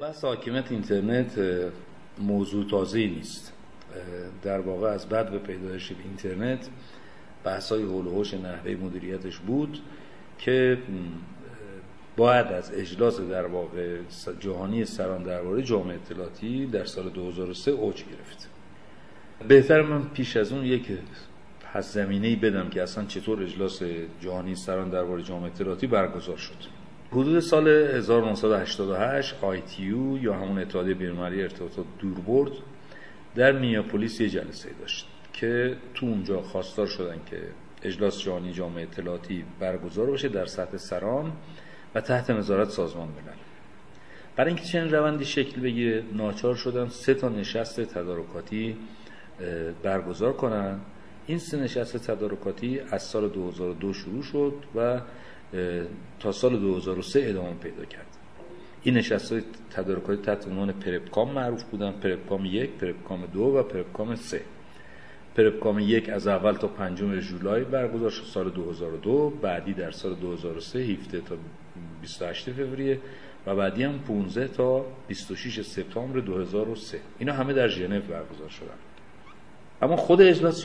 بحث حاکمیت اینترنت موضوع تازه‌ای نیست. در واقع از بعد پیدایش اینترنت بحث‌های حول و حوش نحوه مدیریتش بود که بعد از اجلاس در واقع جهانی سران درباره جامعه اطلاعاتی در سال 2003 اوج گرفت. بهتر من پیش از اون یک پس زمینه‌ای بدم که اصلا چطور اجلاس جهانی سران درباره جامعه اطلاعاتی برگزار شد. حدود سال 1988 ITU یا همون اتحادیه بین‌المللی ارتباطات دوربرد در مینیاپولیس یه جلسه داشت که تو اونجا خواستار شدن که اجلاس جهانی جامعه اطلاعاتی برگزار بشه در سطح سران و تحت نظارت سازمان ملل. برای اینکه چنین روندی شکل بگیره ناچار شدن 3 نشست تدارکاتی برگزار کنن. این 3 نشست تدارکاتی از سال 2002 شروع شد و تا سال 2003 ادامه پیدا کرد. این نشست‌های تدارکاتی تحت عنوان پرپکام معروف بودن: پرپکام 1، پرپکام 2 و پرپکام 3. پرپکام 1 از اول تا 5 ژولای برگزار شد سال 2002، بعدی در سال 2003 17 تا 28 فوریه و بعدی هم 15 تا 26 سپتامبر 2003. اینا همه در ژنو برگزار شدن. اما خود اجلاس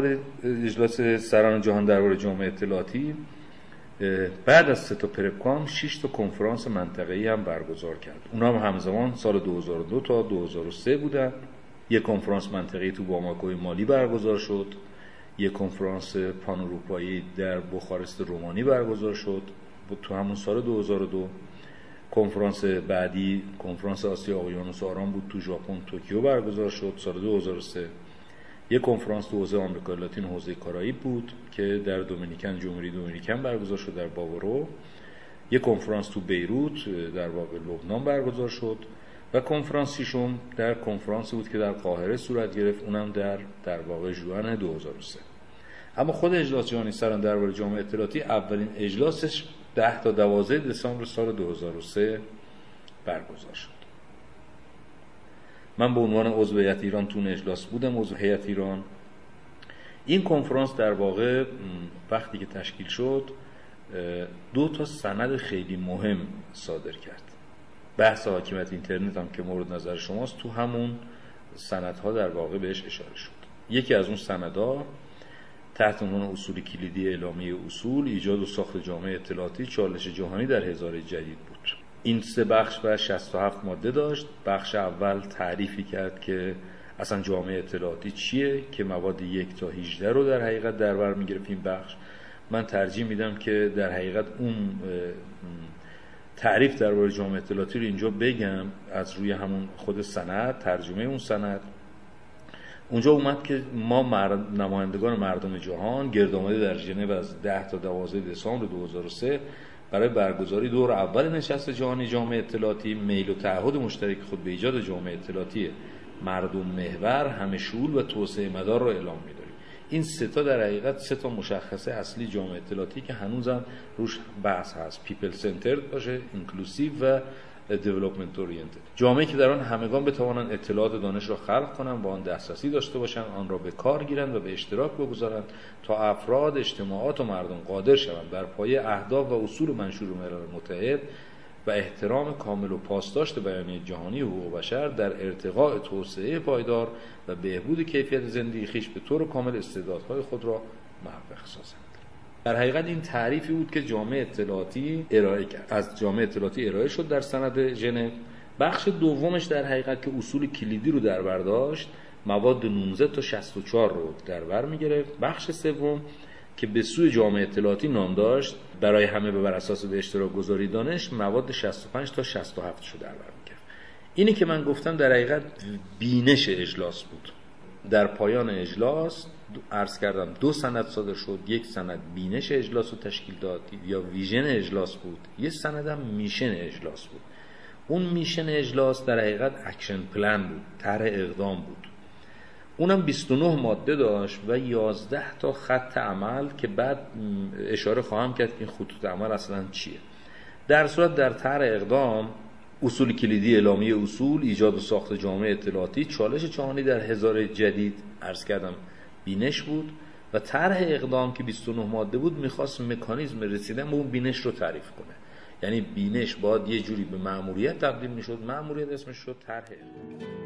سران جهان درباره جامعه اطلاعاتی بعد از 3 پرپکام 6 کنفرانس منطقه‌ای هم برگزار کرد. اونا هم همزمان سال 2002 تا 2003 بودن. یک کنفرانس منطقه‌ای تو باماکوی مالی برگزار شد. یک کنفرانس پان اروپایی در بخارست رومانی برگزار شد تو همون سال 2002. کنفرانس بعدی کنفرانس آسیا اقیانوس آرام بود تو ژاپن توکیو برگزار شد سال 2003. یک کنفرانس تو حوزه آمریکای لاتین حوزه کارائیب بود که در جمهوری دومینیکن برگزار شد در باورو. یک کنفرانس تو بیروت در واقع لبنان برگزار شد و کنفرانس ششم در کنفرانسی بود که در قاهره صورت گرفت، اونم در واقع ژوئن 2003. اما خود اجلاس جهانی سران درباره جامعه اطلاعاتی اولین اجلاسش 10 تا 12 دسامبر سال 2003 برگزار شد. من به عنوان عضو هیئت ایران تو اجلاس بودم، عضو هیئت ایران. این کنفرانس در واقع وقتی که تشکیل شد 2 سند خیلی مهم صادر کرد. بحث حاکمیت اینترنت هم که مورد نظر شماست، تو همون سندها در واقع بهش اشاره شد. یکی از اون سندها تحت عنوان اصول کلیدی اعلامیه اصول ایجاد و ساخت جامعه اطلاعاتی چالش جهانی در هزاره جدید بود. این 3 بخش و 67 ماده داشت. بخش اول تعریفی کرد که اصلا جامعه اطلاعاتی چیه که مواد 1 تا 18 رو در حقیقت در بر میگرفت. این بخش من ترجیح میدم که در حقیقت اون تعریف درباره جامعه اطلاعاتی رو اینجا بگم از روی همون خود سند، ترجمه اون سند. اونجا اومد که ما نمایندگان مردم جهان گرد آمده در ژنو از 10 تا 12 دسامبر 2003 برای برگزاری دور اول نشست جهانی جامعه اطلاعاتی میل و تعهد مشترک خود به ایجاد جامعه اطلاعاتی مردم محور، همه شمول و توسعه مدار را اعلام می‌داریم. این 3 در حقیقت 3 مشخصه اصلی جامعه اطلاعاتی که هنوزم روش بحث هست: پیپل سنترد باشه، اینکلوسیو و دیولپمنت اورینتد. جامعه‌ای که در آن همگان بتوانند اطلاعات دانش را خلق کنند، با آن دسترسی داشته باشند، آن را به کار گیرند و به اشتراک بگذارند تا افراد، اجتماعات و مردم قادر شوند بر پایه اهداف و اصول منشور ملل متحد و احترام کامل و پاسداشت بیانیه جهانی حقوق بشر در ارتقاء توسعه پایدار و بهبود کیفیت زندگی خویش به طور کامل استعدادهای خود را محقق سازند. در حقیقت این تعریفی بود که جامعه اطلاعاتی ارائه کرد. از جامعه اطلاعاتی ارائه شد در سند ژنو. بخش دومش در حقیقت که اصول کلیدی رو در بر داشت، مواد 19 تا 64 رو در بر می‌گرفت. بخش سوم که به سوی جامعه اطلاعاتی نام داشت، برای همه بر اساس به اشتراک گذاری دانش، مواد 65 تا 67 رو در بر می‌گرفت. اینی که من گفتم در حقیقت بینش اجلاس بود. در پایان اجلاس عرض کردم 2 سند صادر شد. یک سند بینش اجلاس رو تشکیل داد یا ویژن اجلاس بود، یک سند هم میشن اجلاس بود. اون میشن اجلاس در حقیقت اکشن پلن بود، طرح اقدام بود. اونم 29 ماده داشت و 11 تا خط عمل که بعد اشاره خواهم کرد که این خطوط عمل اصلا چیه. در صورت در طرح اقدام اصول کلیدی اعلامیه اصول ایجاد و ساخت جامعه اطلاعاتی چالش جهانی در هزاره جدید عرض کردم بینش بود و طرح اقدام که 29 ماده بود میخواست مکانیزم رسیدن به اون بینش رو تعریف کنه. یعنی بینش باید یه جوری به مأموریت تبدیل میشد، مأموریت اسمش شد طرح علمی.